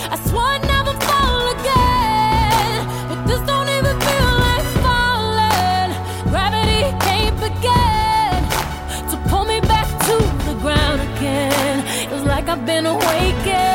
I swore I'd never fall again, but this don't even feel like falling. Gravity can't begin to pull me back to the ground again. It's like I've been awakened.